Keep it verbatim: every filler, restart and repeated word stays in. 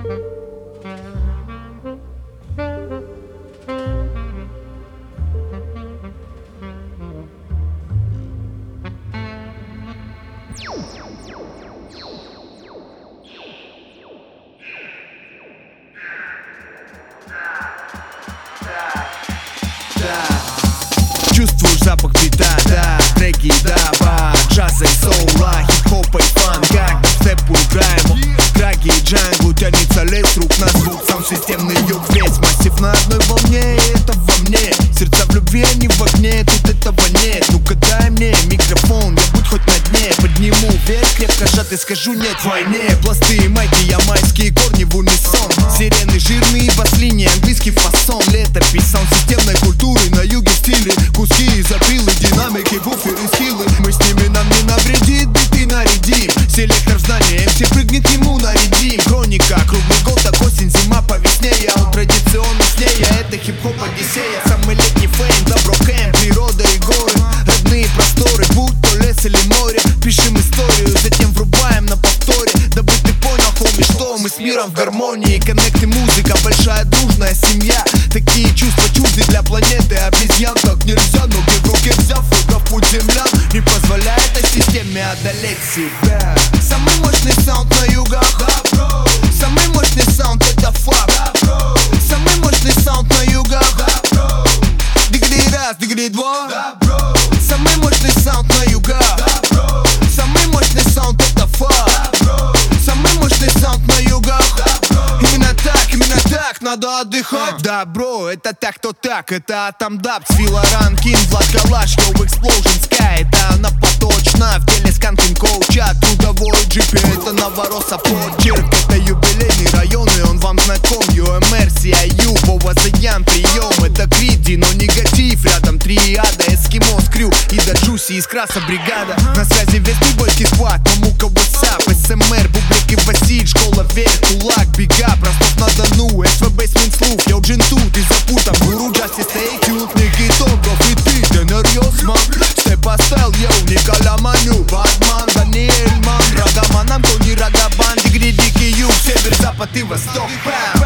Чувствуешь запах бита, да, треки, даба, джаза и соула, хип-хопа и фанка, степу играем, драги и джангл, тянется лес рук на звук, сам системный юг, весь массив на одной волне, и это во мне, сердца в любви, а не в огне, тут этого нет, ну-ка дай мне микрофон, я будь хоть на дне, подниму вверх, крепко сжат и скажу нет войне, пласты, майки, ямайские корни в унисон, сирены жирные, бас-линии, английский фасон, летопись, саунд-системной культуры на юге в стиле, куски из опилы, динамики, буферы, скиллы. Мы с ними, нам не навредит, биты нарядим. Селектор в знании, эм си прыгнет, ему нарядим. Хроника, круглый год, так осень, зима по весне. Я он традиционный с ней, а это хип-хоп одиссея. Самый летний фейм, добро кэмп, природа и горы. Родные просторы, будь то лес или море. Пишем историю, затем врубаем на повторе. Дабы ты понял, хоми, что мы с миром в гармонии. Коннект и музыка, большая дружная семья. Такие чувства чужды для планеты обезьян. Так нельзя, ноги в руки взяв, и в путь землян не позволяет этой системе одолеть себя. Самый мощный саунд на югах, да, бро. Самый мощный саунд это факт, да, бро. Самый мощный саунд на югах, да, бро. Дигри раз, дигри два, да, бро. Самый мощный саунд на югах, да, бро. Самый мощный саунд это факт, да, бро. Самый мощный саунд на югах, да, бро. Именно так, именно так надо отдыхать. Да, бро, это так, то так, это Атом Даб, Свила Ранкин, Влад Калаш, Йоу Explosion Sky. Это она поточна, в теле сканкин коуча, трудовой джипе, это Новороса почерк. Это юбилейный район, и он вам знаком. ю эм эр, си ай ю, Вова Заян, прием. Это Криди, но негатив, рядом триада, Эскимо, Скрю и Даджуси из Краса бригада. На связи весь прибойский склад, Мамука, WhatsApp, эс эм эр, Бублик и Василь, школа вверх, кулак, бега, Ростов-на-Дону, эс вэ бэ Сминслув, я Джин тут и запутан, Гуру, Джастис, Тейкют, Никитогов и ты, Тенер Йосман, Степа Стайл, Йоу, Николя Маню, Батман, Даниэль Ман, Рагаман, Антони Рагабан, Дигри, Дикий Юг, Север, Запад и Восток, пам.